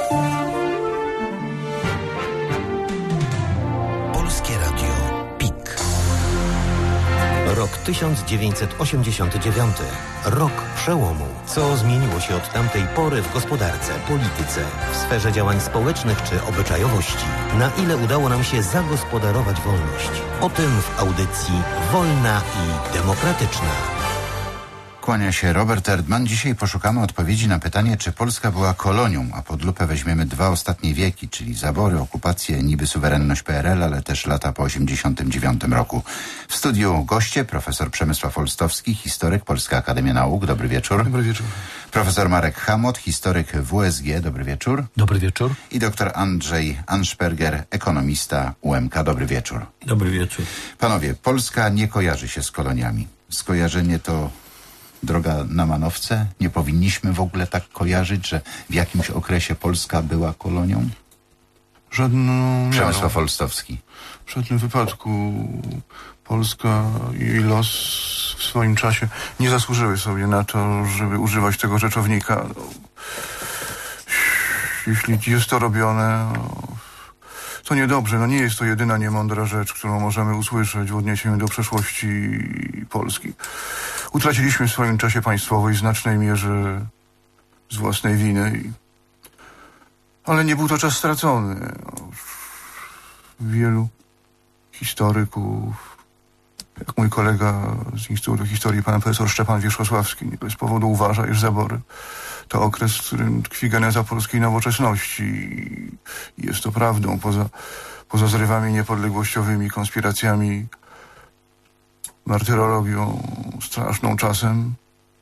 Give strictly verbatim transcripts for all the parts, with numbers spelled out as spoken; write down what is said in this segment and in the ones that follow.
Polskie Radio P I K. Rok tysiąc dziewięćset osiemdziesiąty dziewiąty. Rok przełomu. Co zmieniło się od tamtej pory w gospodarce, polityce, w sferze działań społecznych czy obyczajowości? Na ile udało nam się zagospodarować wolność? O tym w audycji Wolna i Demokratyczna. Kłania się Robert Erdman. Dzisiaj poszukamy odpowiedzi na pytanie, czy Polska była kolonią, a pod lupę weźmiemy dwa ostatnie wieki, czyli zabory, okupację, niby suwerenność P R L, ale też lata po osiemdziesiątym dziewiątym roku. W studiu goście profesor Przemysław Olstowski, historyk, Polska Akademia Nauk. Dobry wieczór. Dobry wieczór. Profesor Marek Chamot, historyk W S G. Dobry wieczór. Dobry wieczór. I doktor Andrzej Anszperger, ekonomista U M K. Dobry wieczór. Dobry wieczór. Panowie, Polska nie kojarzy się z koloniami. Skojarzenie to droga na manowce? Nie powinniśmy w ogóle tak kojarzyć, że w jakimś okresie Polska była kolonią? Żadną Przemysław Olstowski. W żadnym wypadku Polska i jej los w swoim czasie nie zasłużyły sobie na to, żeby używać tego rzeczownika. Jeśli jest to robione, to niedobrze. No nie jest to jedyna niemądra rzecz, którą możemy usłyszeć w odniesieniu do przeszłości Polski. Utraciliśmy w swoim czasie państwowość w znacznej mierze z własnej winy, ale nie był to czas stracony. Wielu historyków, jak mój kolega z Instytutu Historii, pan profesor Szczepan Wierzchosławski, nie bez powodu uważa, iż zabory to okres, w którym tkwi geneza polskiej nowoczesności. Jest to prawdą, poza, poza zrywami niepodległościowymi, konspiracjami, martyrologią straszną czasem,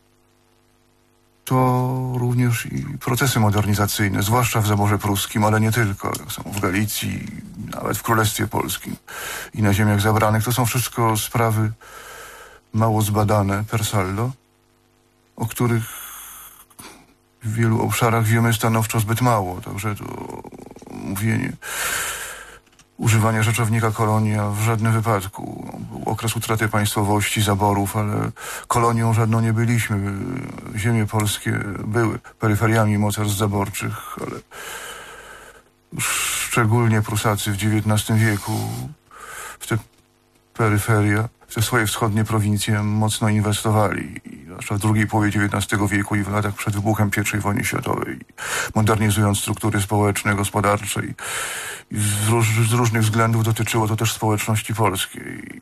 to również i procesy modernizacyjne, zwłaszcza w zaborze pruskim, ale nie tylko. Tak samo w Galicji, nawet w Królestwie Polskim i na ziemiach zabranych. To są wszystko sprawy mało zbadane per saldo, o których w wielu obszarach wiemy stanowczo zbyt mało. Także to mówienie, używanie rzeczownika kolonia w żadnym wypadku. Był okres utraty państwowości, zaborów, ale kolonią żadną nie byliśmy. Ziemie polskie były peryferiami mocarstw zaborczych, ale szczególnie Prusacy w dziewiętnastym wieku w te peryferia, w te swoje wschodnie prowincje mocno inwestowali. Zwłaszcza w drugiej połowie dziewiętnastego wieku i w latach przed wybuchem pierwszej wojny światowej, modernizując struktury społeczne, gospodarcze i, i z, róż, z różnych względów dotyczyło to też społeczności polskiej.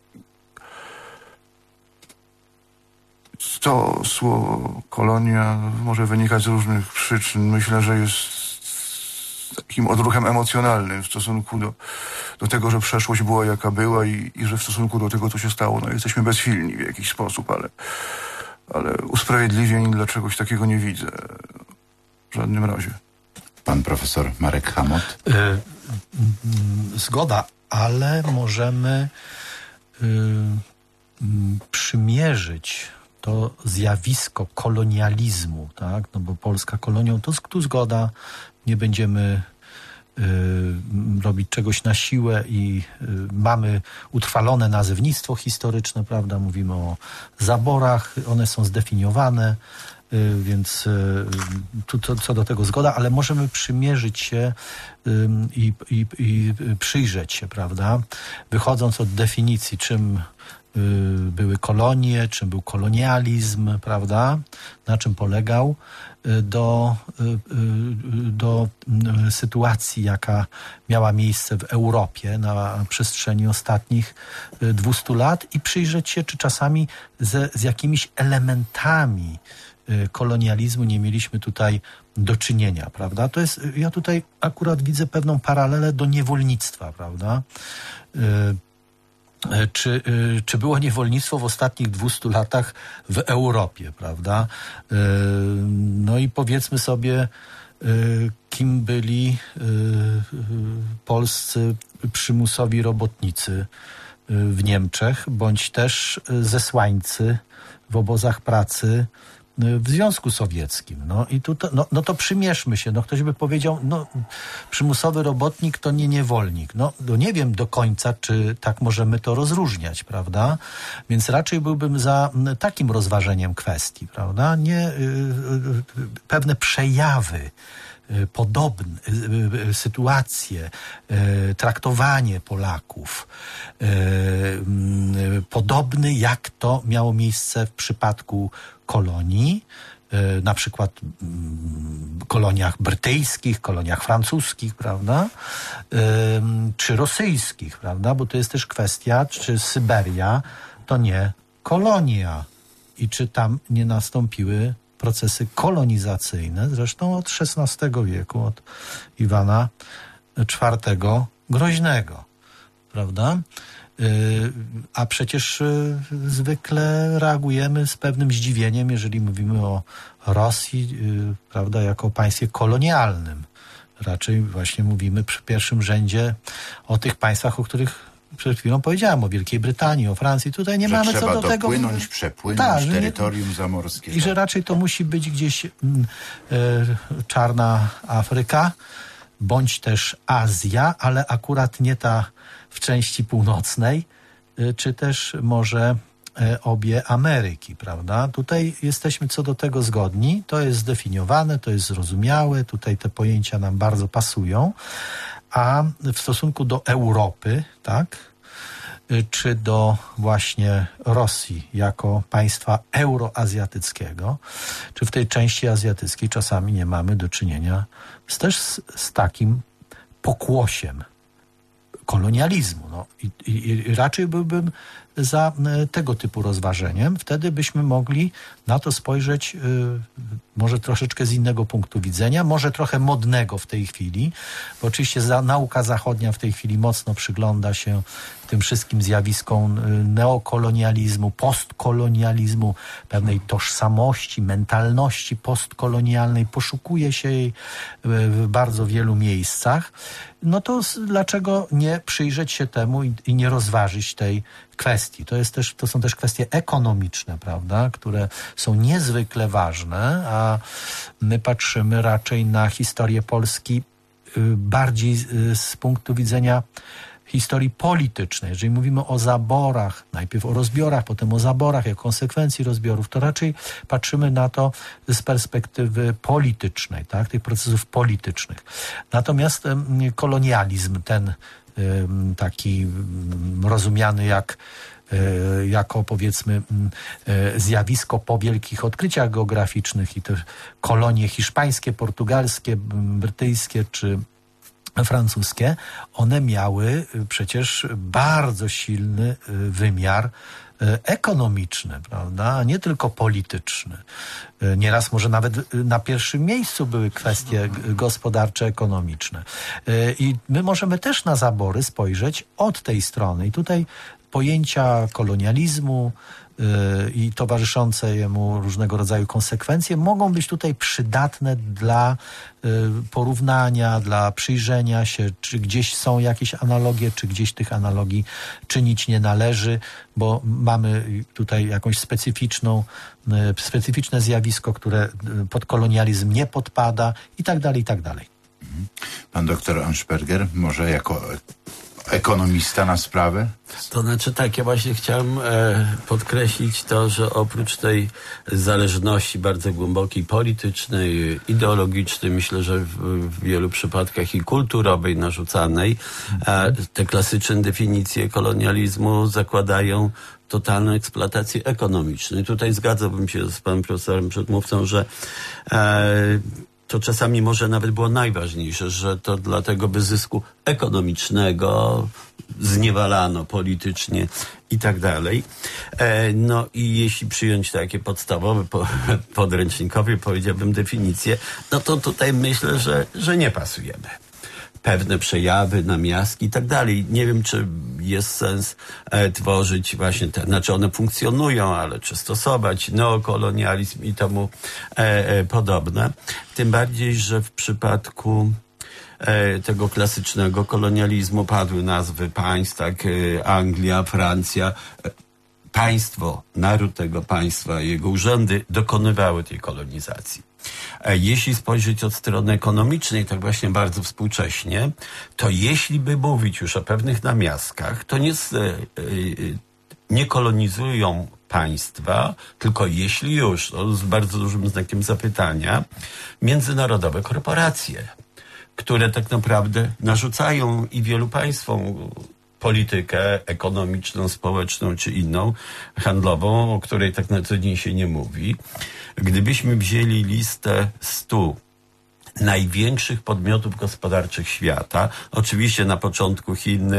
To słowo kolonia może wynikać z różnych przyczyn. Myślę, że jest takim odruchem emocjonalnym w stosunku do, do tego, że przeszłość była jaka była i, i że w stosunku do tego, co się stało, no jesteśmy bezsilni w jakiś sposób, ale ale usprawiedliwień dla czegoś takiego nie widzę. W żadnym razie. Pan profesor Marek Chamot. Y, y, zgoda, ale możemy y, y, przymierzyć to zjawisko kolonializmu, tak? No bo Polska kolonią, to tu zgoda, nie będziemy y, robić czegoś na siłę i y, mamy utrwalone nazewnictwo historyczne, prawda? Mówimy o zaborach, one są zdefiniowane, y, więc y, tu to, co do tego zgoda, ale możemy przymierzyć się y, i, i, i przyjrzeć się, prawda? Wychodząc od definicji, czym były kolonie, czym był kolonializm, prawda? Na czym polegał, do, do sytuacji, jaka miała miejsce w Europie na przestrzeni ostatnich dwustu lat i przyjrzeć się, czy czasami ze, z jakimiś elementami kolonializmu nie mieliśmy tutaj do czynienia, prawda? To jest, ja tutaj akurat widzę pewną paralelę do niewolnictwa, prawda? Czy, czy było niewolnictwo w ostatnich dwustu latach w Europie, prawda? No i powiedzmy sobie, kim byli polscy przymusowi robotnicy w Niemczech, bądź też zesłańcy w obozach pracy w Związku Sowieckim. No i tu to, no, no to przymierzmy się. No ktoś by powiedział, no przymusowy robotnik to nie niewolnik. No, no nie wiem do końca, czy tak możemy to rozróżniać, prawda? Więc raczej byłbym za takim rozważeniem kwestii, prawda? Nie y, y, pewne przejawy podobne sytuacje, traktowanie Polaków podobny, jak to miało miejsce w przypadku kolonii, na przykład koloniach brytyjskich, koloniach francuskich, prawda, czy rosyjskich, prawda, bo to jest też kwestia, czy Syberia to nie kolonia i czy tam nie nastąpiły procesy kolonizacyjne, zresztą od szesnastego wieku, od Iwana czwartego Groźnego, prawda? A przecież zwykle reagujemy z pewnym zdziwieniem, jeżeli mówimy o Rosji, prawda, jako o państwie kolonialnym. Raczej właśnie mówimy przy pierwszym rzędzie o tych państwach, o których przed chwilą powiedziałem, o Wielkiej Brytanii, o Francji. Tutaj nie że mamy co do tego... trzeba dopłynąć, przepłynąć tak, terytorium zamorskie. I tak. że raczej to musi być gdzieś y, czarna Afryka, bądź też Azja, ale akurat nie ta w części północnej, y, czy też może y, obie Ameryki, prawda? Tutaj jesteśmy co do tego zgodni, to jest zdefiniowane, to jest zrozumiałe, tutaj te pojęcia nam bardzo pasują, a w stosunku do Europy, tak, czy do właśnie Rosji jako państwa euroazjatyckiego, czy w tej części azjatyckiej czasami nie mamy do czynienia z, też z, z takim pokłosiem kolonializmu. No, i, i, i raczej byłbym za tego typu rozważeniem. Wtedy byśmy mogli na to spojrzeć y, może troszeczkę z innego punktu widzenia, może trochę modnego w tej chwili, bo oczywiście za, nauka zachodnia w tej chwili mocno przygląda się tym wszystkim zjawiskom y, neokolonializmu, postkolonializmu, pewnej tożsamości, mentalności postkolonialnej, poszukuje się jej y, w bardzo wielu miejscach. No to s- dlaczego nie przyjrzeć się temu i, i nie rozważyć tej kwestii? To jest też, to są też kwestie ekonomiczne, prawda, które są niezwykle ważne, a my patrzymy raczej na historię Polski bardziej z punktu widzenia historii politycznej. Jeżeli mówimy o zaborach, najpierw o rozbiorach, potem o zaborach, jak konsekwencji rozbiorów, to raczej patrzymy na to z perspektywy politycznej, tak, tych procesów politycznych. Natomiast kolonializm, ten taki rozumiany jak jako powiedzmy zjawisko po wielkich odkryciach geograficznych i te kolonie hiszpańskie, portugalskie, brytyjskie czy francuskie, one miały przecież bardzo silny wymiar ekonomiczny, prawda, nie tylko polityczny. Nieraz może nawet na pierwszym miejscu były kwestie gospodarcze, ekonomiczne. I my możemy też na zabory spojrzeć od tej strony. I tutaj pojęcia kolonializmu i towarzyszące jemu różnego rodzaju konsekwencje mogą być tutaj przydatne dla porównania, dla przyjrzenia się, czy gdzieś są jakieś analogie, czy gdzieś tych analogii czynić nie należy, bo mamy tutaj jakąś specyficzną, specyficzne zjawisko, które pod kolonializm nie podpada i tak dalej, i tak dalej. Pan doktor Anschberger, może jako ekonomista na sprawę? To znaczy tak, ja właśnie chciałem e, podkreślić to, że oprócz tej zależności bardzo głębokiej politycznej, ideologicznej, myślę, że w, w wielu przypadkach i kulturowej narzucanej, e, te klasyczne definicje kolonializmu zakładają totalną eksploatację ekonomiczną. I tutaj zgadzałbym się z panem profesorem przedmówcą, że e, to czasami może nawet było najważniejsze, że to dla tego wyzysku ekonomicznego zniewalano politycznie i tak dalej. E, no i jeśli przyjąć takie podstawowe, po, podręcznikowe, powiedziałbym, definicje, no to tutaj myślę, że, że nie pasujemy. Pewne przejawy, namiastki i tak dalej. Nie wiem, czy jest sens e, tworzyć właśnie te, znaczy one funkcjonują, ale czy stosować neokolonializm i tomu e, e, podobne. Tym bardziej, że w przypadku e, tego klasycznego kolonializmu padły nazwy państw, tak, e, Anglia, Francja. E, państwo, naród tego państwa, jego urzędy dokonywały tej kolonizacji. Jeśli spojrzeć od strony ekonomicznej, tak właśnie bardzo współcześnie, to jeśli by mówić już o pewnych namiastkach, to nie z, nie kolonizują państwa, tylko jeśli już, to z bardzo dużym znakiem zapytania, międzynarodowe korporacje, które tak naprawdę narzucają i wielu państwom politykę ekonomiczną, społeczną czy inną, handlową, o której tak na co dzień się nie mówi. Gdybyśmy wzięli listę stu największych podmiotów gospodarczych świata, oczywiście na początku Chiny,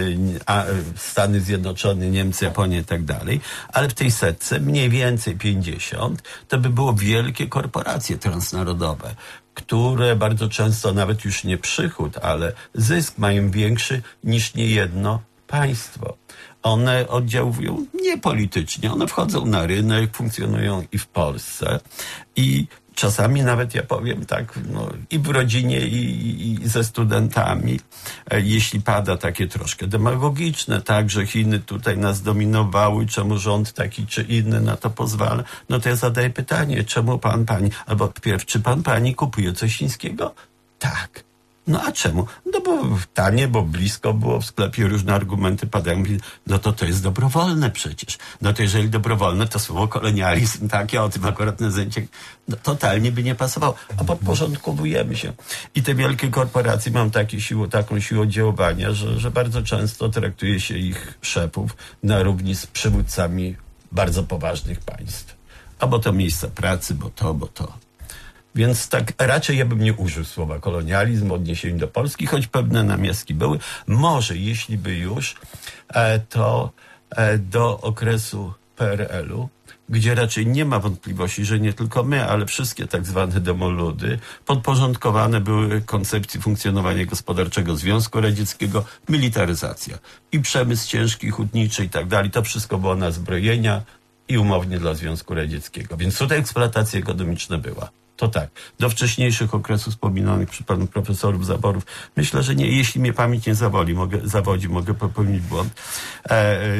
a Stany Zjednoczone, Niemcy, Japonia i tak dalej, ale w tej setce mniej więcej pięćdziesiąt, to by było wielkie korporacje transnarodowe, które bardzo często nawet już nie przychód, ale zysk mają większy niż niejedno państwo. One oddziałują nie politycznie, one wchodzą na rynek, funkcjonują i w Polsce i czasami nawet, ja powiem tak, no, i w rodzinie, i, i ze studentami, e, jeśli pada takie troszkę demagogiczne, tak, że Chiny tutaj nas dominowały, czemu rząd taki czy inny na to pozwala, no to ja zadaję pytanie, czemu pan, pani, albo pierw, czy pan, pani kupuje coś chińskiego? Tak. No a czemu? No bo tanie, bo blisko było w sklepie, różne argumenty padają. Mówi, no to to jest dobrowolne przecież. No to jeżeli dobrowolne, to słowo kolonializm, tak, ja o tym akurat na zdjęciach, no, totalnie by nie pasowało. A podporządkowujemy się. I te wielkie korporacje mają takie siłę, taką siłę oddziaływania, że, że bardzo często traktuje się ich szefów na równi z przywódcami bardzo poważnych państw. A bo to miejsca pracy, bo to, bo to. Więc tak raczej ja bym nie użył słowa kolonializm w odniesieniu do Polski, choć pewne namiastki były. Może, jeśli by już, e, to e, do okresu P R L u, gdzie raczej nie ma wątpliwości, że nie tylko my, ale wszystkie tak zwane demoludy podporządkowane były koncepcji funkcjonowania gospodarczego Związku Radzieckiego, militaryzacja i przemysł ciężki, hutniczy i tak dalej. To wszystko było na zbrojenia i umownie dla Związku Radzieckiego. Więc tutaj eksploatacja ekonomiczna była. To tak. Do wcześniejszych okresów wspominanych przy panu profesorów zaborów, myślę, że nie, jeśli mnie pamięć nie zawodzi, mogę, zawodzi, mogę popełnić błąd. E, e, e,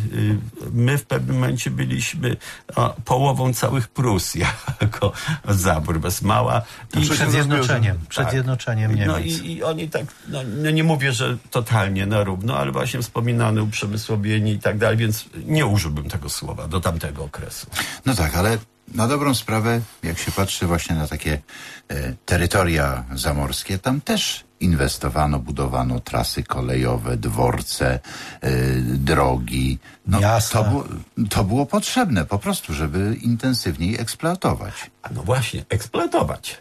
my w pewnym momencie byliśmy o, połową całych Prus jako zabór, bez mała. I przed zjednoczeniem, tak. przed zjednoczeniem Niemiec. No i, i oni tak, no, no nie mówię, że totalnie na równo, ale właśnie wspominane uprzemysłowienie i tak dalej, więc nie użyłbym tego słowa do tamtego okresu. No tak, ale na dobrą sprawę, jak się patrzy właśnie na takie e, terytoria zamorskie, tam też inwestowano, budowano trasy kolejowe, dworce, e, drogi. No, to, było, to było potrzebne po prostu, żeby intensywniej eksploatować. A no właśnie, eksploatować.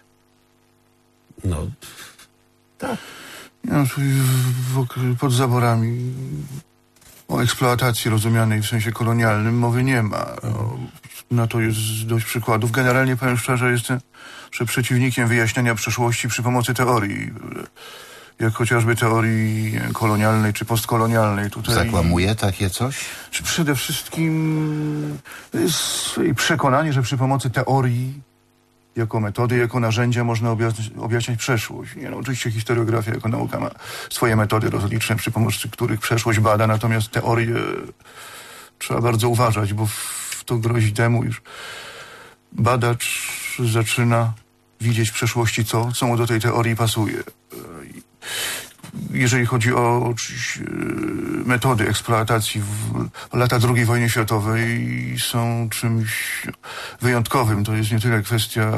No, tak. Ja, w, w, pod zaborami o eksploatacji rozumianej w sensie kolonialnym mowy nie ma. O, na to jest dość przykładów. Generalnie powiem szczerze, jestem że przeciwnikiem wyjaśniania przeszłości przy pomocy teorii. Jak chociażby teorii kolonialnej czy postkolonialnej. Tutaj zakłamuje takie coś? Przede wszystkim jest przekonanie, że przy pomocy teorii jako metody, jako narzędzia można objaśniać, objaśniać przeszłość. Nie, no, oczywiście historiografia jako nauka ma swoje metody rozliczne, przy pomocy których przeszłość bada, natomiast teorię trzeba bardzo uważać, bo to grozi temu, iż badacz zaczyna widzieć w przeszłości co, co mu do tej teorii pasuje. Jeżeli chodzi o metody eksploatacji w lata drugiej wojny światowej, są czymś wyjątkowym. To jest nie tyle kwestia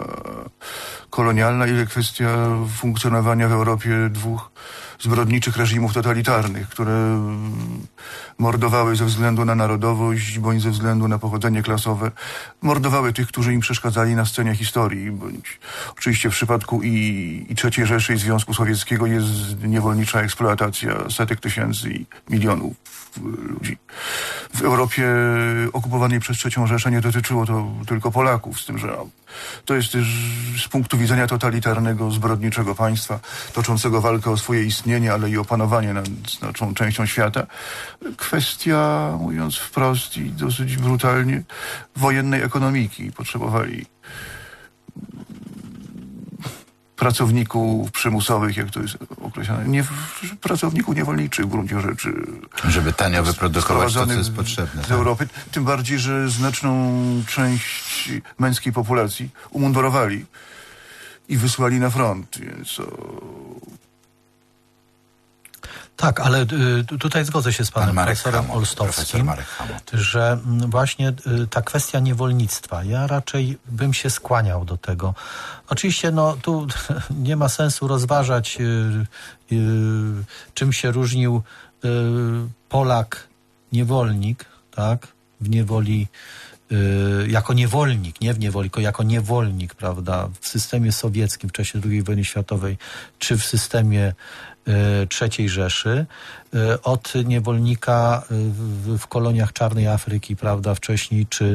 kolonialna, ile kwestia funkcjonowania w Europie dwóch zbrodniczych reżimów totalitarnych, które mordowały ze względu na narodowość, bądź ze względu na pochodzenie klasowe. Mordowały tych, którzy im przeszkadzali na scenie historii, bądź oczywiście w przypadku i, i trzeciej Rzeszy i Związku Sowieckiego jest niewolnicza eksploatacja setek tysięcy i milionów ludzi. W Europie okupowanej przez trzecią Rzeszę nie dotyczyło to tylko Polaków, z tym, że to jest też z punktu widzenia totalitarnego, zbrodniczego państwa, toczącego walkę o swoje istnienie, ale i o panowanie nad znaczną częścią świata, kwestia, mówiąc wprost i dosyć brutalnie, wojennej ekonomiki. Potrzebowali pracowników przymusowych, jak to jest określane, nie, pracowników niewolniczych w gruncie rzeczy. Żeby tanio wyprodukować to, co jest potrzebne. Z Europy. Tym bardziej, że znaczną część męskiej populacji umundurowali i wysłali na front, więc o... Tak, ale y, tutaj zgodzę się z panem Pan profesorem Hamot, Olstowskim, Marek Hamot. że mm, właśnie y, ta kwestia niewolnictwa, ja raczej bym się skłaniał do tego. Oczywiście no tu nie ma sensu rozważać, y, y, czym się różnił y, Polak niewolnik, tak, w niewoli, y, jako niewolnik, nie w niewoli, tylko jako niewolnik, prawda, w systemie sowieckim w czasie drugiej wojny światowej, czy w systemie trzeciej Rzeszy, od niewolnika w, w koloniach Czarnej Afryki, prawda, wcześniej, czy,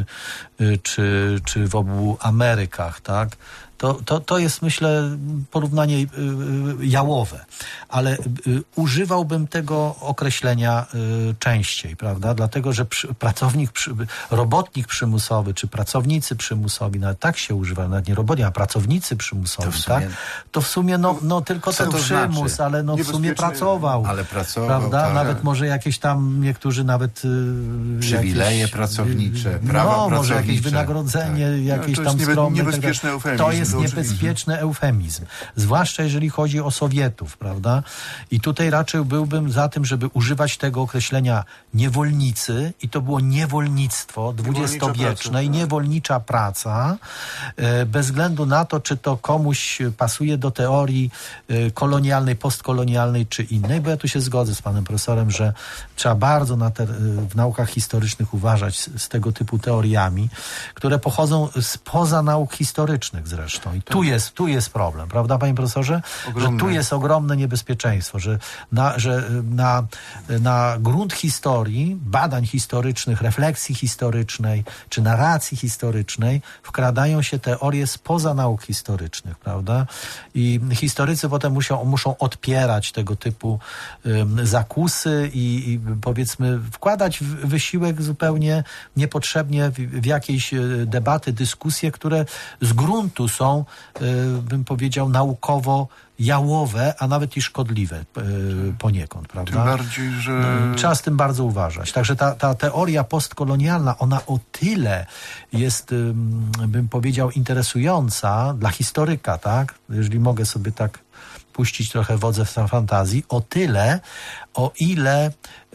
czy, czy w obu Amerykach, tak. To, to, to jest, myślę, porównanie jałowe, ale używałbym tego określenia częściej, prawda, dlatego, że przy, pracownik, przy, robotnik przymusowy, czy pracownicy przymusowi, nawet tak się używa, nawet nie robotnik, a pracownicy przymusowi, to sumie, tak, to w sumie, no, no tylko ten to przymus, znaczy? ale no w sumie pracował, ale pracował, prawda, tak. nawet może jakieś tam, niektórzy nawet przywileje jakieś, pracownicze, no, prawa może pracownicze. jakieś wynagrodzenie, tak. jakieś no, tam niebe, skromne, niebezpieczny eufemizm. to jest to niebezpieczny eufemizm, zwłaszcza jeżeli chodzi o Sowietów, prawda? I tutaj raczej byłbym za tym, żeby używać tego określenia niewolnicy i to było niewolnictwo dwudziestowieczne i niewolnicza praca, bez względu na to, czy to komuś pasuje do teorii kolonialnej, postkolonialnej czy innej, bo ja tu się zgodzę z panem profesorem, że trzeba bardzo na te, w naukach historycznych uważać z, z tego typu teoriami, które pochodzą spoza nauk historycznych zresztą. I tu jest, tu jest problem, prawda, panie profesorze? Ogromne. Że tu jest ogromne niebezpieczeństwo, że na, że na, na grunt historii, badań historycznych, refleksji historycznej, czy narracji historycznej wkradają się teorie spoza nauk historycznych, prawda? I historycy potem muszą, muszą odpierać tego typu um, zakusy i, i powiedzmy wkładać w wysiłek zupełnie niepotrzebnie w, w jakieś debaty, dyskusje, które z gruntu są, bym powiedział, naukowo jałowe, a nawet i szkodliwe poniekąd, prawda? Tym bardziej, że... Trzeba z tym bardzo uważać. Także ta, ta teoria postkolonialna, ona o tyle jest, bym powiedział, interesująca dla historyka, tak? Jeżeli mogę sobie tak puścić trochę wodze w fantazji, o tyle, o ile,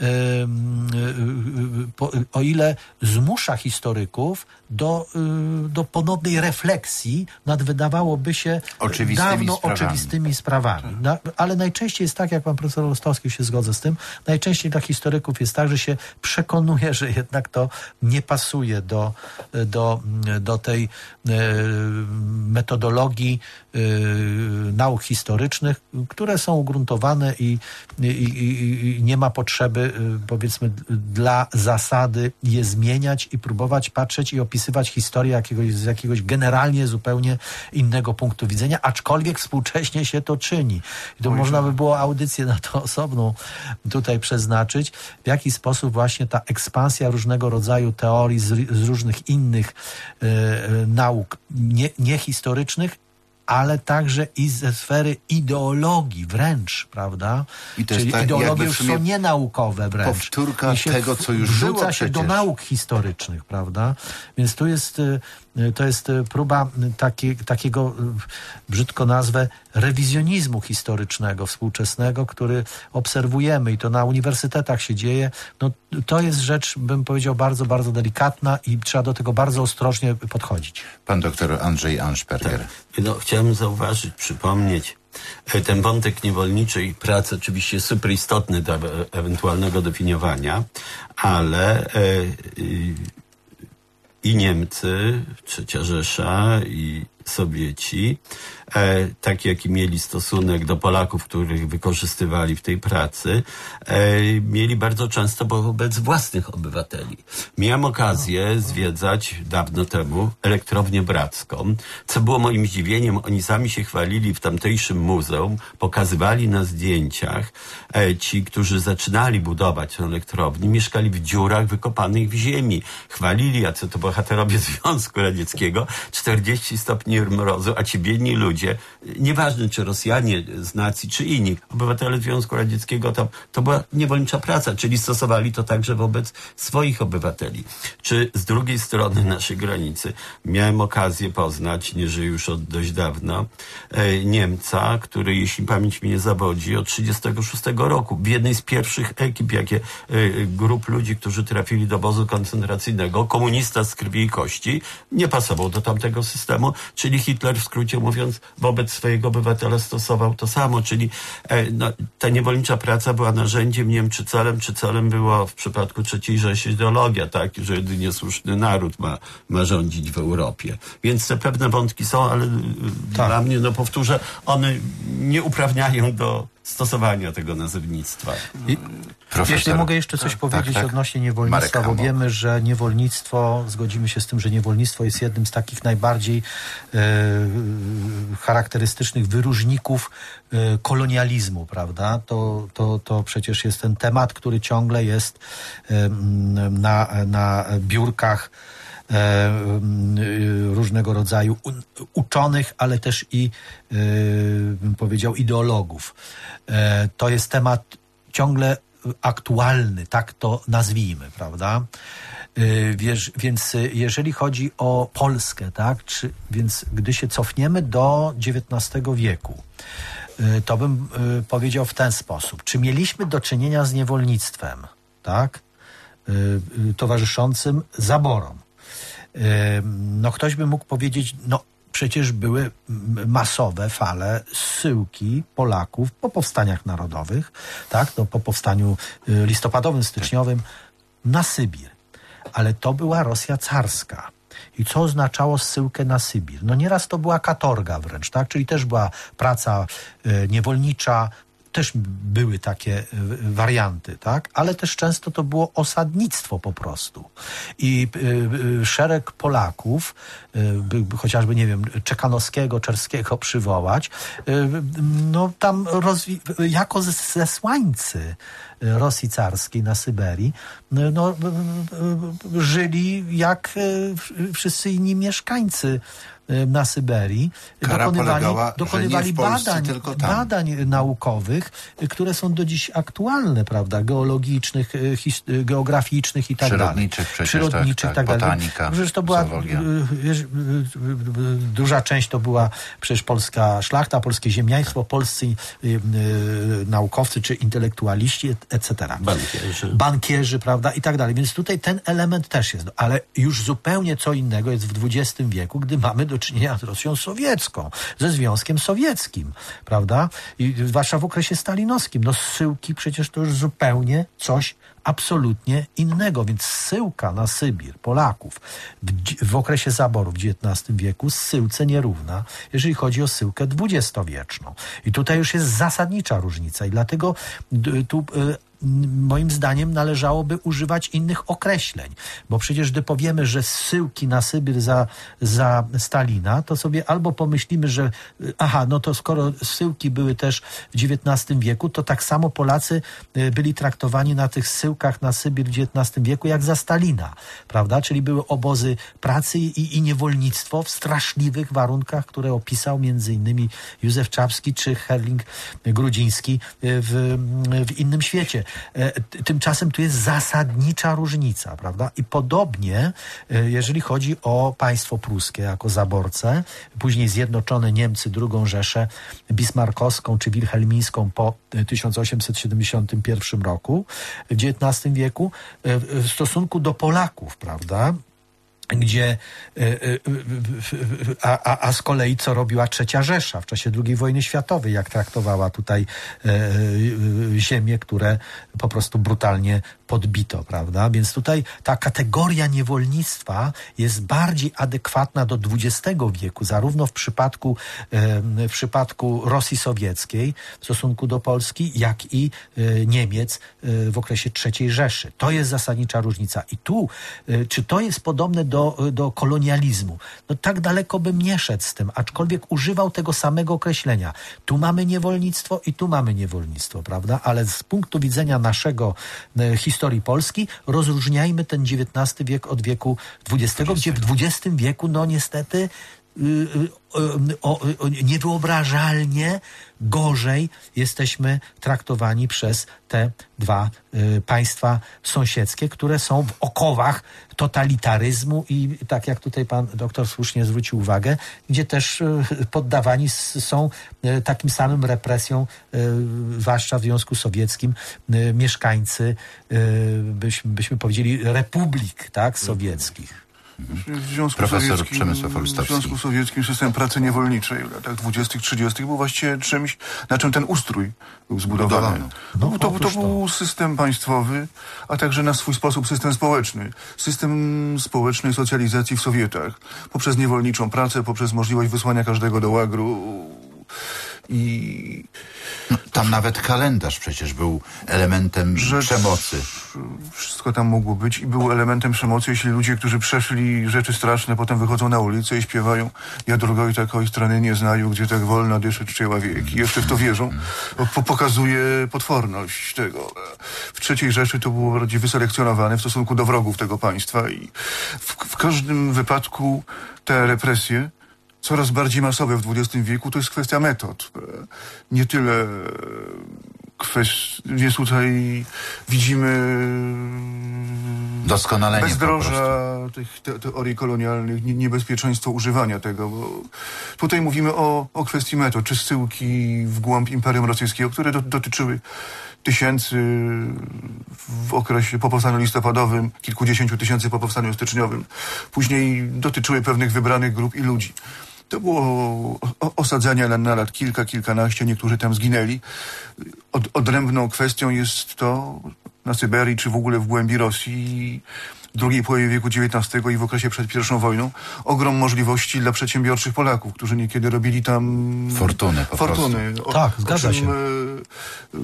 o ile zmusza historyków do, do ponownej refleksji nad, wydawałoby się, oczywistymi dawno sprawami. oczywistymi sprawami. Na, ale najczęściej jest tak, jak pan profesor Olstowski się zgodza z tym, najczęściej dla historyków jest tak, że się przekonuje, że jednak to nie pasuje do, do, do tej metodologii nauk historycznych, które są ugruntowane i, i, i, i nie ma potrzeby, powiedzmy, dla zasady je zmieniać i próbować patrzeć i opisywać historię jakiegoś, z jakiegoś generalnie zupełnie innego punktu widzenia, aczkolwiek współcześnie się to czyni. I to Oj, można by było audycję na to osobną tutaj przeznaczyć, w jaki sposób właśnie ta ekspansja różnego rodzaju teorii z, z różnych innych e, nauk nie, niehistorycznych, ale także i ze sfery ideologii wręcz, prawda? I to jest Czyli tak, ideologie już są nienaukowe wręcz. Powtórka tego, co już wrzuca było się przecież. do nauk historycznych, prawda? Więc tu jest, to jest próba taki, takiego, brzydko nazwę, rewizjonizmu historycznego, współczesnego, który obserwujemy i to na uniwersytetach się dzieje. No, to jest rzecz, bym powiedział, bardzo, bardzo delikatna i trzeba do tego bardzo ostrożnie podchodzić. Pan doktor Andrzej Anszperger. Tak. No, chciałem zauważyć, przypomnieć, ten wątek niewolniczej pracy oczywiście jest super istotny do e- ewentualnego definiowania, ale e, i, i Niemcy, Trzecia Rzesza i Sowieci, e, tak jaki mieli stosunek do Polaków, których wykorzystywali w tej pracy, e, mieli bardzo często wobec własnych obywateli. Miałem okazję zwiedzać dawno temu elektrownię bracką, co było moim zdziwieniem. Oni sami się chwalili w tamtejszym muzeum, pokazywali na zdjęciach, e, ci, którzy zaczynali budować tę elektrownię, mieszkali w dziurach wykopanych w ziemi. Chwalili, a co to bohaterowie Związku Radzieckiego, czterdzieści stopni dni mrozu, a ci biedni ludzie, nieważne czy Rosjanie z nacji, czy inni, obywatele Związku Radzieckiego, to, to była niewolnicza praca, czyli stosowali to także wobec swoich obywateli. Czy z drugiej strony naszej granicy miałem okazję poznać, nie żyję już od dość dawna, e, Niemca, który, jeśli pamięć mnie nie zawodzi, od trzydziestego szóstego roku w jednej z pierwszych ekip, jakie e, grup ludzi, którzy trafili do obozu koncentracyjnego, komunista z krwi i kości, nie pasował do tamtego systemu, czyli Hitler, w skrócie mówiąc, wobec swojego obywatela stosował to samo, czyli e, no, ta niewolnicza praca była narzędziem, nie wiem, czy celem, czy celem było w przypadku trzeciej Rzeszy ideologia, tak, że jedynie słuszny naród ma, ma rządzić w Europie. Więc te pewne wątki są, ale tak. Dla mnie, no powtórzę, one nie uprawniają do stosowania tego nazewnictwa. I, jeśli mogę jeszcze coś tak, powiedzieć tak, tak. odnośnie niewolnictwa, bo wiemy, że niewolnictwo, zgodzimy się z tym, że niewolnictwo jest jednym z takich najbardziej e, charakterystycznych wyróżników e, kolonializmu, prawda? To, to, to przecież jest ten temat, który ciągle jest e, na, na biurkach różnego rodzaju uczonych, ale też i, bym powiedział, ideologów. To jest temat ciągle aktualny, tak to nazwijmy, prawda? Wiesz, więc jeżeli chodzi o Polskę, tak, czy, więc gdy się cofniemy do dziewiętnastego wieku, to bym powiedział w ten sposób. Czy mieliśmy do czynienia z niewolnictwem, tak, towarzyszącym zaborom? No ktoś by mógł powiedzieć, no przecież były masowe fale zsyłki Polaków po powstaniach narodowych, tak, no, po powstaniu listopadowym, styczniowym na Sybir. Ale to była Rosja carska. I co oznaczało zsyłkę na Sybir? No nieraz to była katorga wręcz, tak, czyli też była praca y, niewolnicza, też były takie warianty, tak? Ale też często to było osadnictwo po prostu. I y, y, szereg Polaków, y, chociażby, nie wiem, Czekanowskiego, Czerskiego przywołać, y, no tam rozwi- jako zesłańcy Rosji carskiej na Syberii, no, y, y, y, żyli jak y, wszyscy inni mieszkańcy na Syberii, Kara dokonywali, polegała, dokonywali Polsce, badań, badań naukowych, które są do dziś aktualne, prawda, geologicznych, his, geograficznych i tak dalej. Przyrodniczych przecież, Przyrodniczych, tak, tak, tak dalej. botanika, przecież to była, wiesz, duża część to była przecież polska szlachta, polskie ziemiaństwo, polscy y, y, naukowcy czy intelektualiści, et cetera. Bankierzy. Bankierzy, prawda, i tak dalej. Więc tutaj ten element też jest. Ale już zupełnie co innego jest w dwudziestym wieku, gdy mamy do czynienia z Rosją sowiecką, ze Związkiem Sowieckim, prawda? I zwłaszcza w okresie stalinowskim. No zsyłki przecież to już zupełnie coś absolutnie innego, więc zsyłka na Sybir Polaków w, w okresie zaborów w dziewiętnastym wieku zsyłce nierówna, jeżeli chodzi o zsyłkę dwudziestowieczną. I tutaj już jest zasadnicza różnica i dlatego tu moim zdaniem należałoby używać innych określeń, bo przecież gdy powiemy, że zsyłki na Sybir za, za Stalina, to sobie albo pomyślimy, że aha, no to skoro zsyłki były też w dziewiętnastym wieku, to tak samo Polacy byli traktowani na tych zsyłkach na Sybir w dziewiętnastym wieku jak za Stalina, prawda? Czyli były obozy pracy i, i niewolnictwo w straszliwych warunkach, które opisał między innymi Józef Czapski czy Herling Grudziński w, w Innym świecie. Tymczasem tu jest zasadnicza różnica, prawda? I podobnie, jeżeli chodzi o państwo pruskie jako zaborcę, później Zjednoczone Niemcy, drugą Rzeszę bismarckowską czy wilhelmińską po tysiąc osiemset siedemdziesiątym pierwszym roku, w dziewiętnastym wieku, w stosunku do Polaków, prawda? Gdzie, a, a, a z kolei co robiła Trzecia Rzesza w czasie drugiej wojny światowej, jak traktowała tutaj e, ziemie, które po prostu brutalnie podbito, prawda? Więc tutaj ta kategoria niewolnictwa jest bardziej adekwatna do dwudziestego wieku, zarówno w przypadku, e, w przypadku Rosji Sowieckiej w stosunku do Polski, jak i e, Niemiec e, w okresie Trzeciej Rzeszy. To jest zasadnicza różnica. I tu, e, czy to jest podobne do Do, do kolonializmu. No tak daleko bym nie szedł z tym, aczkolwiek używał tego samego określenia. Tu mamy niewolnictwo i tu mamy niewolnictwo, prawda? Ale z punktu widzenia naszego e, historii Polski rozróżniajmy ten dziewiętnasty wiek od wieku dwudziestego, gdzie w dwudziestym wieku, no niestety, o, o, niewyobrażalnie gorzej jesteśmy traktowani przez te dwa y, państwa sąsiedzkie, które są w okowach totalitaryzmu i tak jak tutaj pan doktor słusznie zwrócił uwagę, gdzie też y, poddawani s, są y, takim samym represjom, y, zwłaszcza w Związku Sowieckim, y, mieszkańcy, y, byśmy, byśmy powiedzieli, republik, tak, sowieckich. W Związku Profesor Sowieckim, Przemysław w Olstawski. Związku Sowieckim system pracy niewolniczej w latach dwudziestych, trzydziestych był właściwie czymś, na czym ten ustrój był zbudowany. No, No, to, to, to był system państwowy, a także na swój sposób system społeczny. System społecznej socjalizacji w Sowietach. Poprzez niewolniczą pracę, poprzez możliwość wysłania każdego do łagru. I no, tam nawet kalendarz przecież był elementem rzecz, przemocy. Wszystko tam mogło być i był elementem przemocy, jeśli ludzie, którzy przeszli rzeczy straszne, potem wychodzą na ulicę i śpiewają ja drugoj takiej strony nie znają, gdzie tak wolno dyszy człowiek. I jeszcze w to wierzą. Po, pokazuje potworność tego. W trzeciej Rzeszy to było bardziej wyselekcjonowane w stosunku do wrogów tego państwa i w, w każdym wypadku te represje coraz bardziej masowe w dwudziestym wieku, to jest kwestia metod. Nie tyle kwestii, jest tutaj widzimy doskonalenie bezdroża tych te, teorii kolonialnych, nie, niebezpieczeństwo używania tego, bo tutaj mówimy o, o kwestii metod, czy zsyłki w głąb Imperium Rosyjskiego, które do, dotyczyły tysięcy w okresie po powstaniu listopadowym, kilkudziesięciu tysięcy po powstaniu styczniowym. Później dotyczyły pewnych wybranych grup i ludzi. To było osadzenia na, na lat kilka, kilkanaście, niektórzy tam zginęli. Od, odrębną kwestią jest to na Syberii, czy w ogóle w głębi Rosji, w drugiej połowie wieku dziewiętnastego i w okresie przed pierwszą wojną, ogrom możliwości dla przedsiębiorczych Polaków, którzy niekiedy robili tam fortuny. Po fortuny. prostu. O, tak, zgadza o czym, się. E, e,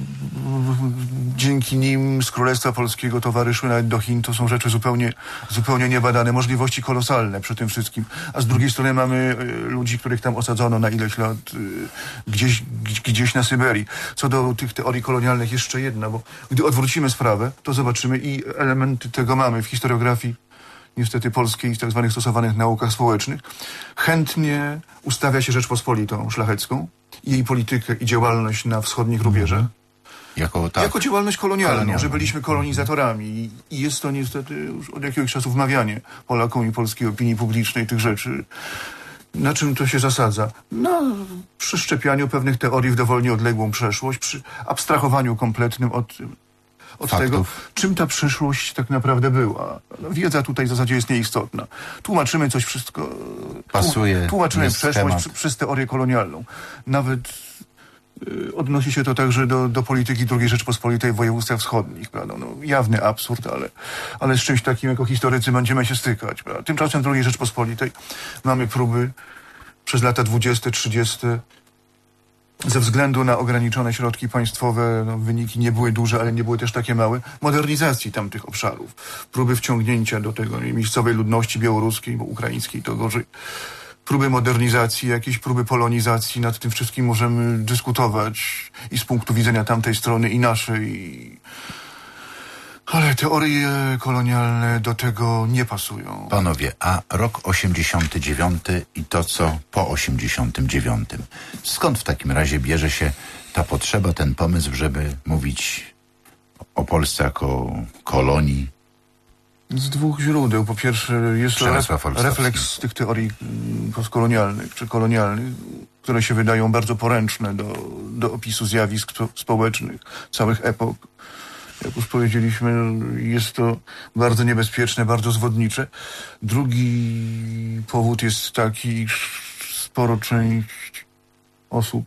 dzięki nim z Królestwa Polskiego towary szły nawet do Chin. To są rzeczy zupełnie, zupełnie niebadane. Możliwości kolosalne przy tym wszystkim. A z drugiej strony mamy e, ludzi, których tam osadzono na ileś lat e, gdzieś, gdzieś na Syberii. Co do tych teorii kolonialnych jeszcze jedna, bo gdy odwrócimy sprawę, to zobaczymy i elementy tego mamy w historiografii niestety polskiej i w tak zwanych stosowanych naukach społecznych. Chętnie ustawia się Rzeczpospolitą Szlachecką i jej politykę i działalność na wschodnich rubieżach. Mhm. Jako, tak. Jako działalność kolonialną, kolonialną, że byliśmy kolonizatorami i jest to niestety już od jakiegoś czasu wmawianie Polakom i polskiej opinii publicznej tych rzeczy. Na czym to się zasadza? Na przeszczepianiu pewnych teorii w dowolnie odległą przeszłość, przy abstrahowaniu kompletnym od od faktów. tego, czym ta przyszłość tak naprawdę była. No, wiedza tutaj w zasadzie jest nieistotna. Tłumaczymy coś wszystko. Pasuje. Tłumaczymy przeszłość przy, przez teorię kolonialną. Nawet y, odnosi się to także do, do polityki drugiej Rzeczpospolitej w województwach wschodnich. Prawda? No, jawny absurd, ale, ale z czymś takim jako historycy będziemy się stykać. Prawda? Tymczasem w drugiej Rzeczpospolitej mamy próby przez lata dwudzieste, trzydzieste ze względu na ograniczone środki państwowe, no, wyniki nie były duże, ale nie były też takie małe, modernizacji tamtych obszarów. Próby wciągnięcia do tego miejscowej ludności białoruskiej, bo ukraińskiej to gorzej. Próby modernizacji, jakieś próby polonizacji, nad tym wszystkim możemy dyskutować i z punktu widzenia tamtej strony i naszej. Ale teorie kolonialne do tego nie pasują. Panowie, a rok osiemdziesiąty dziewiąty i to, co po osiemdziesiątym dziewiątym. Skąd w takim razie bierze się ta potrzeba, ten pomysł, żeby mówić o Polsce jako kolonii? Z dwóch źródeł. Po pierwsze jest to Przemysław re- Olstawski. refleks tych teorii mm, postkolonialnych czy kolonialnych, które się wydają bardzo poręczne do, do opisu zjawisk spo- społecznych całych epok. Jak już powiedzieliśmy, jest to bardzo niebezpieczne, bardzo zwodnicze. Drugi powód jest taki, iż sporo część osób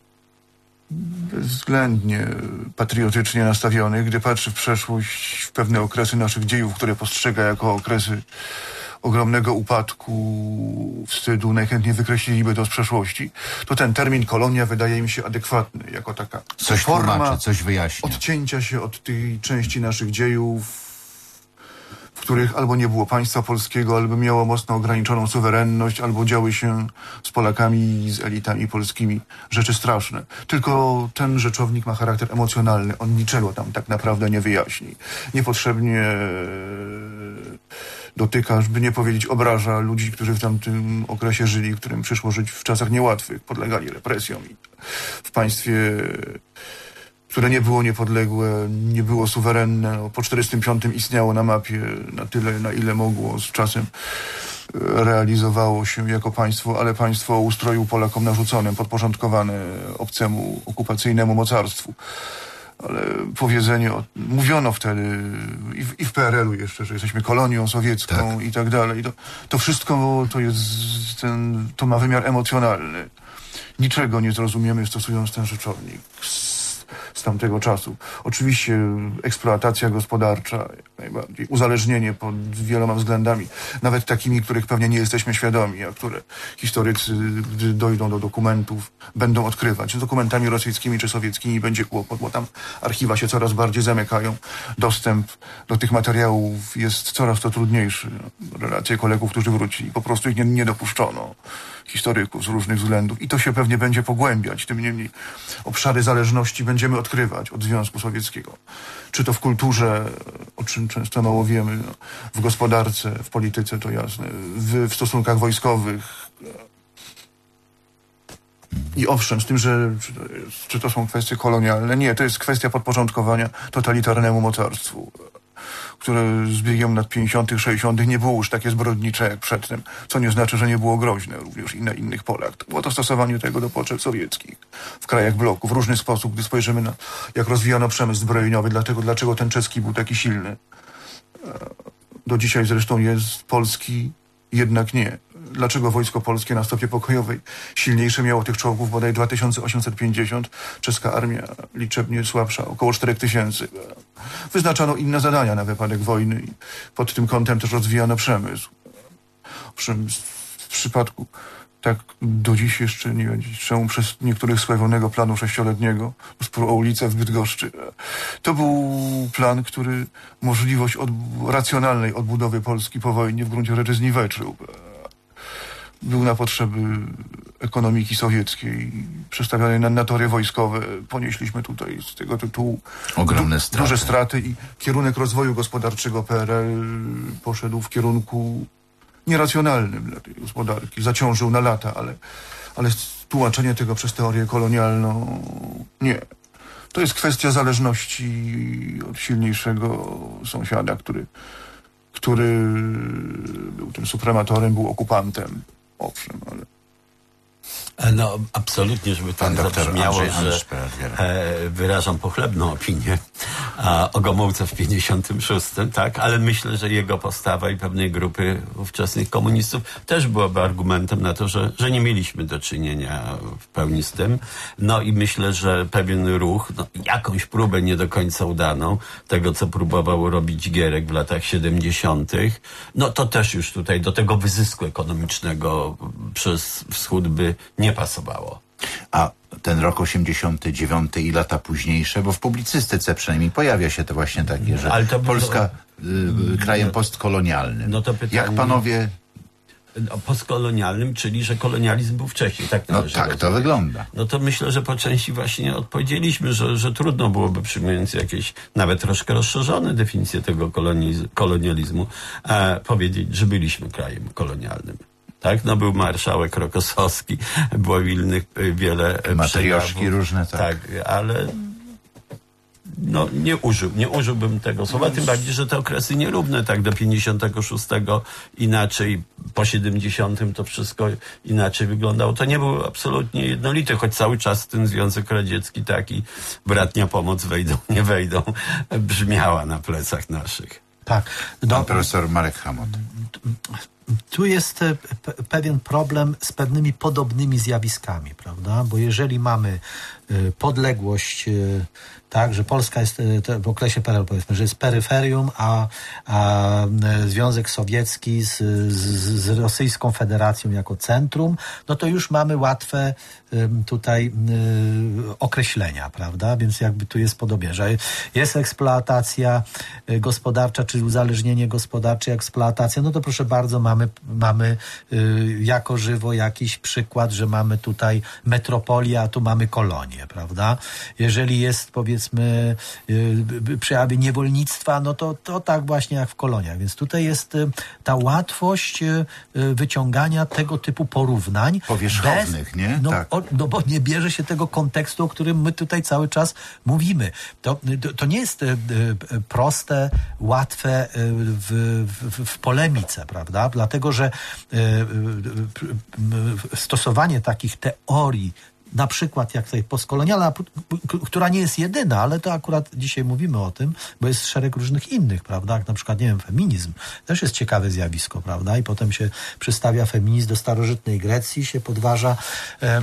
bezwzględnie patriotycznie nastawionych, gdy patrzy w przeszłość, w pewne okresy naszych dziejów, które postrzega jako okresy ogromnego upadku, wstydu, najchętniej wykreśliliby to z przeszłości, to ten termin kolonia wydaje im się adekwatny, jako taka Coś forma tłumaczy, coś wyjaśnia. odcięcia się od tej części naszych dziejów, w których albo nie było państwa polskiego, albo miało mocno ograniczoną suwerenność, albo działy się z Polakami i z elitami polskimi rzeczy straszne. Tylko ten rzeczownik ma charakter emocjonalny. On niczego tam tak naprawdę nie wyjaśni. Niepotrzebnie dotyka, żeby nie powiedzieć obraża ludzi, którzy w tamtym okresie żyli, którym przyszło żyć w czasach niełatwych, podlegali represjom i w państwie, które nie było niepodległe, nie było suwerenne. No, po czterdziestym piątym istniało na mapie na tyle, na ile mogło, z czasem realizowało się jako państwo, ale państwo o ustroju Polakom narzuconym, podporządkowane obcemu okupacyjnemu mocarstwu. Ale powiedzenie, o, mówiono wtedy i w, i w P R L u jeszcze, że jesteśmy kolonią sowiecką tak. i tak dalej. To, to wszystko to jest ten, to ma wymiar emocjonalny. Niczego nie zrozumiemy, stosując ten rzeczownik z, z tamtego czasu. Oczywiście eksploatacja gospodarcza, jak najbardziej, uzależnienie pod wieloma względami, nawet takimi, których pewnie nie jesteśmy świadomi, a które historycy, gdy dojdą do dokumentów, będą odkrywać. Z dokumentami rosyjskimi czy sowieckimi będzie kłopot, bo tam archiwa się coraz bardziej zamykają. Dostęp do tych materiałów jest coraz to trudniejszy. Relacje kolegów, którzy wrócili, po prostu ich nie, nie dopuszczono. Historyków z różnych względów. I to się pewnie będzie pogłębiać. Tym niemniej obszary zależności będziemy odkrywać od Związku Sowieckiego. Czy to w kulturze, o czym często mało wiemy, no, w gospodarce, w polityce, to jasne, w, w stosunkach wojskowych. I owszem, z tym, że czy to, jest, czy to są kwestie kolonialne? Nie, to jest kwestia podporządkowania totalitarnemu mocarstwu, które z biegiem lat pięćdziesiątych, sześćdziesiątych nie było już takie zbrodnicze jak przedtem, co nie znaczy, że nie było groźne również i na innych polach. To było to stosowanie tego do potrzeb sowieckich w krajach bloku w różny sposób, gdy spojrzymy na jak rozwijano przemysł zbrojeniowy, dlatego, dlaczego ten czeski był taki silny. Do dzisiaj zresztą jest polski, jednak nie. Dlaczego wojsko polskie na stopie pokojowej silniejsze miało tych czołgów bodaj dwa tysiące osiemset pięćdziesiąt, czeska armia liczebnie słabsza, około cztery tysiące. Wyznaczano inne zadania na wypadek wojny i pod tym kątem też rozwijano przemysł. Owszem, w przypadku tak do dziś jeszcze nie wiem czemu przez niektórych sławionego planu sześcioletniego, spór o ulicę w Bydgoszczy. To był plan, który możliwość od, racjonalnej odbudowy Polski po wojnie w gruncie rzeczy zniweczył. Był na potrzeby ekonomiki sowieckiej, przestawianej na, na tory wojskowe. Ponieśliśmy tutaj z tego tytułu ogromne du, straty. duże straty i kierunek rozwoju gospodarczego P R L poszedł w kierunku nieracjonalnym dla tej gospodarki. Zaciążył na lata, ale, ale tłumaczenie tego przez teorię kolonialną nie. To jest kwestia zależności od silniejszego sąsiada, który, który był tym suprematorem, był okupantem. Owszem, ale... No, absolutnie, żeby tak zabrzmiało, że e, wyrażam pochlebną opinię a, o Gomułce w pięćdziesiątym szóstym, tak? Ale myślę, że jego postawa i pewnej grupy ówczesnych komunistów też byłaby argumentem na to, że, że nie mieliśmy do czynienia w pełni z tym. No i myślę, że pewien ruch, no, jakąś próbę nie do końca udaną, tego co próbował robić Gierek w latach siedemdziesiątych, no to też już tutaj do tego wyzysku ekonomicznego przez wschód by nie pasowało. A ten rok osiemdziesiąty dziewiąty i lata późniejsze, bo w publicystyce przynajmniej pojawia się to właśnie takie, że Ale to Polska y, krajem no, postkolonialnym. No to pytanie, jak panowie... O postkolonialnym, czyli że kolonializm był wcześniej. Tak, no tak to wygląda. No to myślę, że po części właśnie odpowiedzieliśmy, że, że trudno byłoby, przyjmując jakieś nawet troszkę rozszerzone definicje tego kolonializmu, e, powiedzieć, że byliśmy krajem kolonialnym. Tak, no był marszałek Rokosowski, było innych wiele matrioszki różne, tak. Tak, ale no nie użył, nie użyłbym tego słowa, tym bardziej, że te okresy nierówne, tak, do pięćdziesiątego szóstego inaczej, po siedemdziesiątym to wszystko inaczej wyglądało. To nie był absolutnie jednolity, choć cały czas ten Związek Radziecki taki bratnia pomoc wejdą, nie wejdą, brzmiała na plecach naszych. Tak. No, Pan profesor Marek Chamot. Tu jest pe- pewien problem z pewnymi podobnymi zjawiskami, prawda? Bo jeżeli mamy y, podległość, y, tak, że Polska jest y, w okresie P R L, powiedzmy, że jest peryferium, a, a y, Związek Sowiecki z, z, z Rosyjską Federacją jako centrum, no to już mamy łatwe y, tutaj y, określenia, prawda? Więc jakby tu jest podobnie, że jest eksploatacja y, gospodarcza, czy uzależnienie gospodarcze, eksploatacja, no to proszę bardzo, mamy mamy, mamy y, jako żywo jakiś przykład, że mamy tutaj metropolię, a tu mamy kolonię, prawda? Jeżeli jest, powiedzmy, y, przejawy niewolnictwa, no to, to tak właśnie jak w koloniach. Więc tutaj jest y, ta łatwość y, wyciągania tego typu porównań. Powierzchownych, bez, nie? No, Tak. o, no bo nie bierze się tego kontekstu, o którym my tutaj cały czas mówimy. To, to, to nie jest y, y, proste, łatwe y, w, w, w polemice, prawda? Dlatego, że y, y, y, stosowanie takich teorii, na przykład jak tutaj postkolonialna, która nie jest jedyna, ale to akurat dzisiaj mówimy o tym, bo jest szereg różnych innych, prawda? Jak na przykład, nie wiem, feminizm. Też jest ciekawe zjawisko, prawda? I potem się przystawia feminizm do starożytnej Grecji, się podważa e, e, e,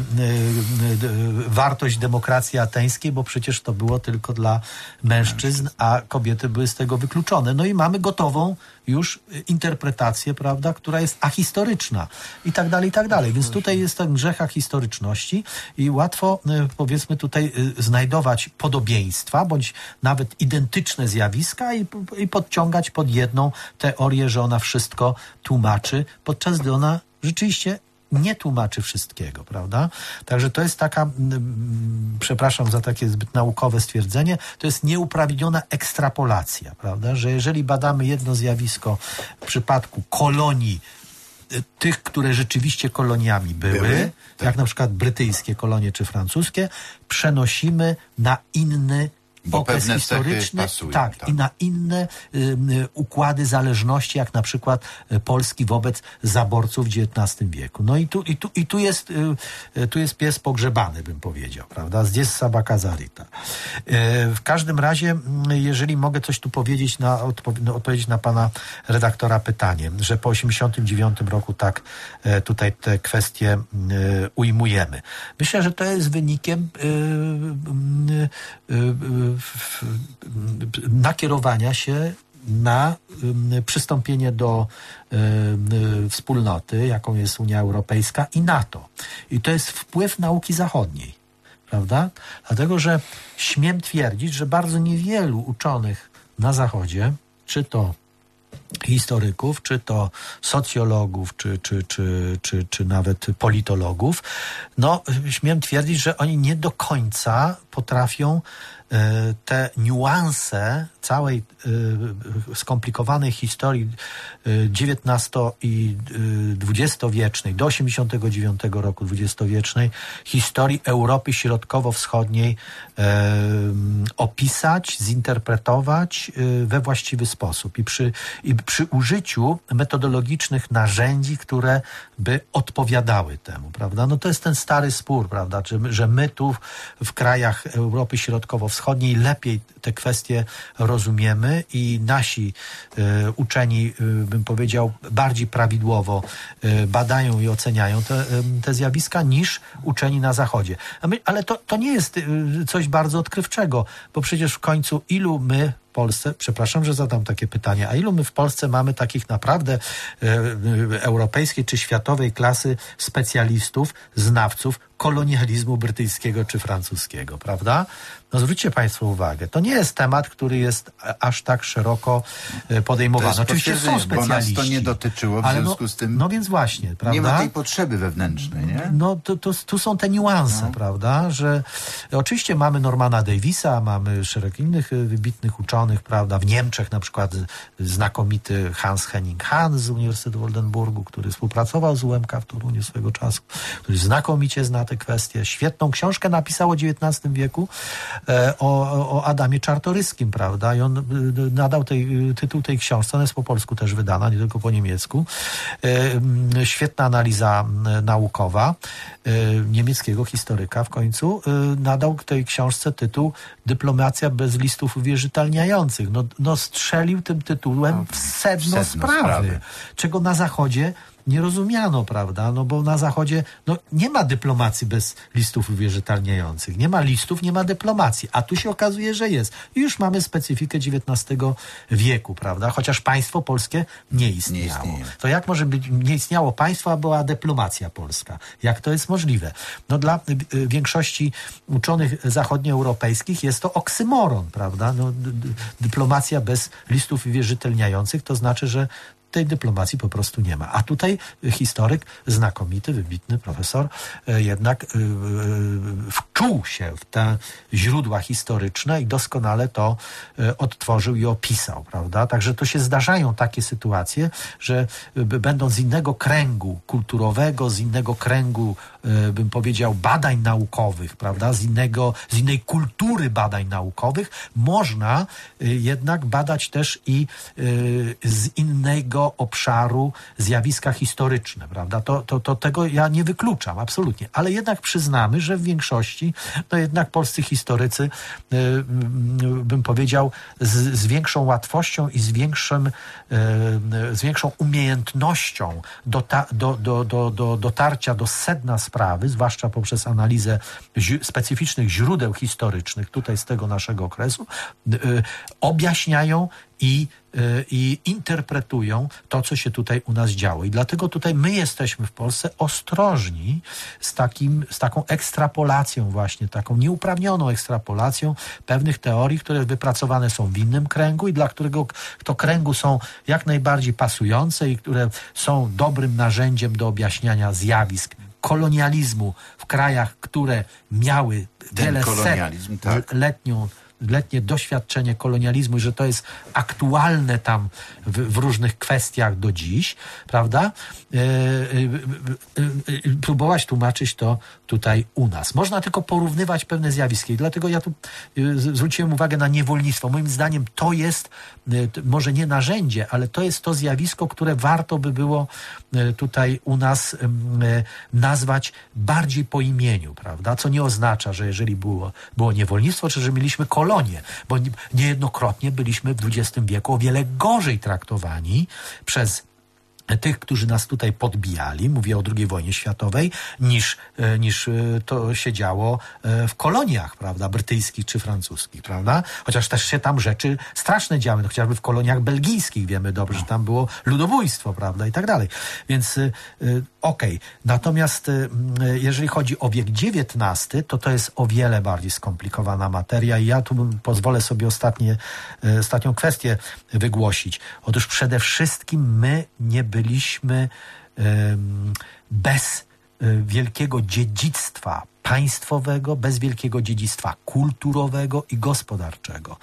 wartość demokracji ateńskiej, bo przecież to było tylko dla mężczyzn, a kobiety były z tego wykluczone. No i mamy gotową już interpretację, prawda, która jest ahistoryczna i tak dalej, i tak dalej. Więc tutaj jest ten grzech ahistoryczności i łatwo, powiedzmy, tutaj znajdować podobieństwa, bądź nawet identyczne zjawiska i, i podciągać pod jedną teorię, że ona wszystko tłumaczy, podczas gdy ona rzeczywiście nie tłumaczy wszystkiego, prawda? Także to jest taka, mm, przepraszam za takie zbyt naukowe stwierdzenie, to jest nieuprawniona ekstrapolacja, prawda? Że jeżeli badamy jedno zjawisko w przypadku kolonii, tych, które rzeczywiście koloniami były, były? Tak. Jak na przykład brytyjskie kolonie czy francuskie, przenosimy na inny Bo okres historyczny, pasują, tak, tak, i na inne y, y, układy zależności, jak na przykład y, Polski wobec zaborców w dziewiętnastym wieku. No i tu, i tu, i tu, jest, y, y, tu jest pies pogrzebany, bym powiedział, prawda? Zdjęs Sabaka Zarita. Y, w każdym razie, y, jeżeli mogę coś tu powiedzieć, na, odpo- no, odpowiedzieć na pana redaktora pytanie, że po osiemdziesiątym dziewiątym roku tak y, tutaj te kwestie y, ujmujemy. Myślę, że to jest wynikiem y, y, y, y, nakierowania się na y, przystąpienie do y, y, wspólnoty, jaką jest Unia Europejska i NATO. I to jest wpływ nauki zachodniej, prawda? Dlatego, że śmiem twierdzić, że bardzo niewielu uczonych na Zachodzie, czy to historyków, czy to socjologów, czy, czy, czy, czy, czy nawet politologów, no śmiem twierdzić, że oni nie do końca potrafią te niuanse całej skomplikowanej historii dziewiętnasto- i dwudziestowiecznej, do osiemdziesiątego dziewiątego roku dwudziestowiecznej, historii Europy Środkowo-Wschodniej opisać, zinterpretować we właściwy sposób i przy, i przy użyciu metodologicznych narzędzi, które by odpowiadały temu, prawda? No to jest ten stary spór, prawda? Że, że my tu w krajach Europy Środkowo-Wschodniej lepiej te kwestie rozumiemy i nasi y, uczeni, y, bym powiedział, bardziej prawidłowo y, badają i oceniają te, y, te zjawiska niż uczeni na Zachodzie. My, ale to, to nie jest y, coś bardzo odkrywczego, bo przecież w końcu ilu my w Polsce, przepraszam, że zadam takie pytanie, a ilu my w Polsce mamy takich naprawdę e, e, europejskiej czy światowej klasy specjalistów, znawców kolonializmu brytyjskiego czy francuskiego, prawda? No zwróćcie państwo uwagę, to nie jest temat, który jest aż tak szeroko podejmowany. Oczywiście są specjaliści. Bo nas to nie dotyczyło, w związku no, z tym no więc właśnie, prawda? Nie ma tej potrzeby wewnętrznej, nie? No to, to, tu są te niuanse, no. prawda? Że oczywiście mamy Normana Davisa, mamy szereg innych wybitnych uczonych, prawda? W Niemczech na przykład znakomity Hans Henning Hahn z Uniwersytetu w Oldenburgu, który współpracował z U M K w Toruniu swego czasu, który znakomicie zna te kwestie. Świetną książkę napisał o dziewiętnastym wieku e, o, o Adamie Czartoryskim, prawda? I on e, nadał tej, tytuł tej książce, ona jest po polsku też wydana, nie tylko po niemiecku. E, świetna analiza e, naukowa e, niemieckiego historyka w końcu e, nadał tej książce tytuł Dyplomacja bez listów uwierzytelniających. No, no strzelił tym tytułem w sedno, sedno sprawy, sprawy, czego na Zachodzie nie rozumiano, prawda? No bo na Zachodzie no, nie ma dyplomacji bez listów uwierzytelniających. Nie ma listów, nie ma dyplomacji. A tu się okazuje, że jest. I już mamy specyfikę dziewiętnastego wieku, prawda? Chociaż państwo polskie nie istniało. Nie to jak może być, nie istniało państwo, a była dyplomacja polska? Jak to jest możliwe? No dla y, większości uczonych zachodnioeuropejskich jest to oksymoron, prawda? No, dy, dyplomacja bez listów uwierzytelniających to znaczy, że tej dyplomacji po prostu nie ma. A tutaj historyk, znakomity, wybitny profesor, jednak wczuł się w te źródła historyczne i doskonale to odtworzył i opisał, prawda? Także to się zdarzają takie sytuacje, że będąc z innego kręgu kulturowego, z innego kręgu, bym powiedział, badań naukowych, prawda? Z innego, z innej kultury badań naukowych, można jednak badać też i z innego obszaru zjawiska historyczne, prawda? To, to, to tego ja nie wykluczam, absolutnie. Ale jednak przyznamy, że w większości, no jednak polscy historycy, bym powiedział, z, z większą łatwością i z większym, z większą umiejętnością dota, do, do, do, do dotarcia do sedna sprawy, zwłaszcza poprzez analizę zi- specyficznych źródeł historycznych tutaj z tego naszego okresu, objaśniają i, i interpretują to, co się tutaj u nas działo. I dlatego tutaj my jesteśmy w Polsce ostrożni z, takim, z taką ekstrapolacją właśnie, taką nieuprawnioną ekstrapolacją pewnych teorii, które wypracowane są w innym kręgu i dla którego to kręgu są jak najbardziej pasujące i które są dobrym narzędziem do objaśniania zjawisk kolonializmu w krajach, które miały Ten wiele kolonializm, set tak. letnią letnie doświadczenie kolonializmu i że to jest aktualne tam w, w różnych kwestiach do dziś, prawda? E, e, e, e, próbować tłumaczyć to tutaj u nas. Można tylko porównywać pewne zjawiska i dlatego ja tu e, zwróciłem uwagę na niewolnictwo. Moim zdaniem to jest e, t, może nie narzędzie, ale to jest to zjawisko, które warto by było e, tutaj u nas e, nazwać bardziej po imieniu, prawda? Co nie oznacza, że jeżeli było, było niewolnictwo, czy że mieliśmy kolonię, bo niejednokrotnie byliśmy w dwudziestym wieku o wiele gorzej traktowani przez tych, którzy nas tutaj podbijali, mówię o drugiej wojnie światowej, niż, niż to się działo w koloniach, prawda, brytyjskich czy francuskich, prawda? Chociaż też się tam rzeczy straszne działy, no, chociażby w koloniach belgijskich wiemy dobrze, że tam było ludobójstwo, prawda, i tak dalej. Więc okej. Okay. Natomiast jeżeli chodzi o wiek dziewiętnasty, to to jest o wiele bardziej skomplikowana materia i ja tu pozwolę sobie ostatnie, ostatnią kwestię wygłosić. Otóż przede wszystkim my nie byliśmy um, bez um, wielkiego dziedzictwa państwowego, bez wielkiego dziedzictwa kulturowego i gospodarczego.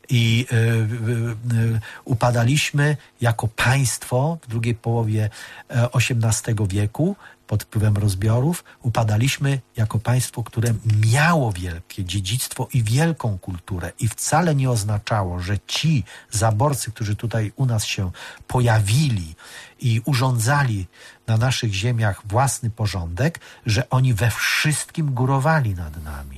I y, y, y, upadaliśmy jako państwo w drugiej połowie osiemnastego wieku pod wpływem rozbiorów, upadaliśmy jako państwo, które miało wielkie dziedzictwo i wielką kulturę i wcale nie oznaczało, że ci zaborcy, którzy tutaj u nas się pojawili i urządzali na naszych ziemiach własny porządek, że oni we wszystkim górowali nad nami.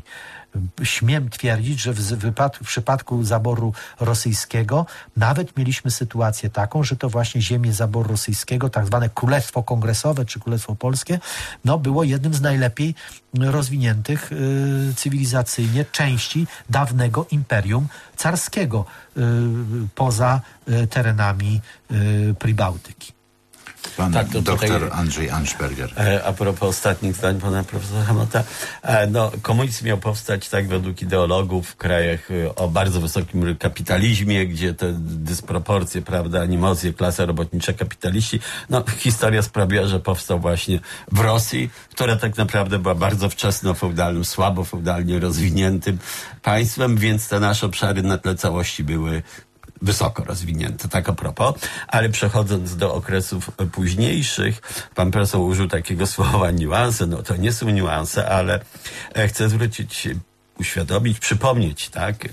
Śmiem twierdzić, że w, wypad- w przypadku zaboru rosyjskiego nawet mieliśmy sytuację taką, że to właśnie ziemię zaboru rosyjskiego, tak zwane Królestwo Kongresowe czy Królestwo Polskie, no było jednym z najlepiej rozwiniętych y, cywilizacyjnie części dawnego Imperium Carskiego y, poza y, terenami y, Pribałtyki. Pan Tak, to doktor tutaj, Andrzej Anszberger. E, a propos ostatnich zdań pana profesora Hamota, e, no, komunizm miał powstać tak według ideologów w krajach e, o bardzo wysokim kapitalizmie, gdzie te dysproporcje, prawda, animozje, klasa robotnicza, kapitaliści, no, historia sprawiła, że powstał właśnie w Rosji, która tak naprawdę była bardzo wczesno feudalnym, słabo feudalnie rozwiniętym państwem, więc te nasze obszary na tle całości były wysoko rozwinięte, tak a propos, ale przechodząc do okresów późniejszych, pan profesor użył takiego słowa niuanse, no to nie są niuanse, ale chcę zwrócić, uświadomić, przypomnieć, tak?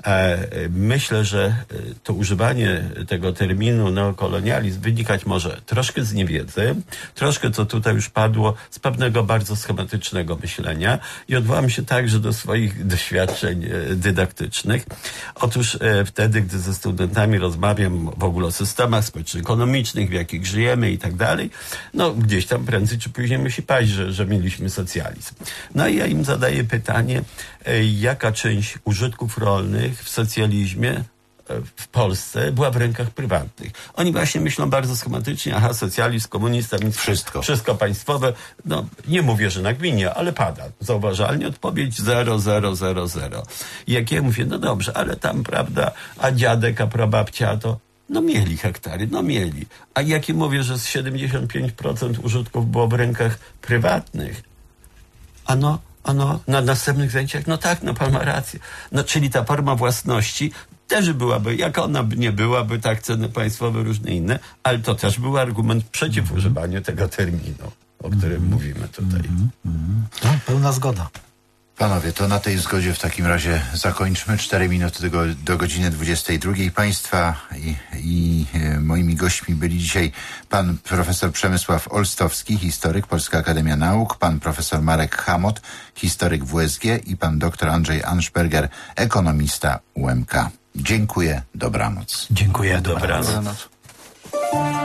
Myślę, że to używanie tego terminu neokolonializm wynikać może troszkę z niewiedzy, troszkę, co tutaj już padło, z pewnego bardzo schematycznego myślenia i odwołam się także do swoich doświadczeń dydaktycznych. Otóż wtedy, gdy ze studentami rozmawiam w ogóle o systemach społeczno-ekonomicznych, w jakich żyjemy i tak dalej, no gdzieś tam prędzej czy później musi paść, że, że mieliśmy socjalizm. No i ja im zadaję pytanie, jaka część użytków rolnych w socjalizmie w Polsce była w rękach prywatnych. Oni właśnie myślą bardzo schematycznie, aha, socjalizm, komunista, więc wszystko. Wszystko państwowe. No, nie mówię, że na gminie, ale pada. Zauważalnie odpowiedź zero, zero, zero, zero. I jak ja mówię, no dobrze, ale tam, prawda, a dziadek, a prababcia, to No mieli hektary, no mieli. A jak mówię, że z siedemdziesiąt pięć procent użytków było w rękach prywatnych, ano, ano na następnych zajęciach, no tak, no pan ma rację. No czyli ta forma własności też byłaby, jak ona by nie byłaby, tak ceny państwowe, różne inne, ale to też był argument przeciw mm. używaniu tego terminu, o którym mm. mówimy tutaj. Mm. Mm. No, pełna zgoda. Panowie, to na tej zgodzie w takim razie zakończmy. Cztery minuty do, do godziny dwudziestej drugiej. Państwa i, i e, moimi gośćmi byli dzisiaj pan profesor Przemysław Olstowski, historyk, Polska Akademia Nauk, pan profesor Marek Chamot, historyk W S G i pan doktor Andrzej Anszberger, ekonomista U M K. Dziękuję, dobranoc. Dziękuję, dobranoc. Dobranoc.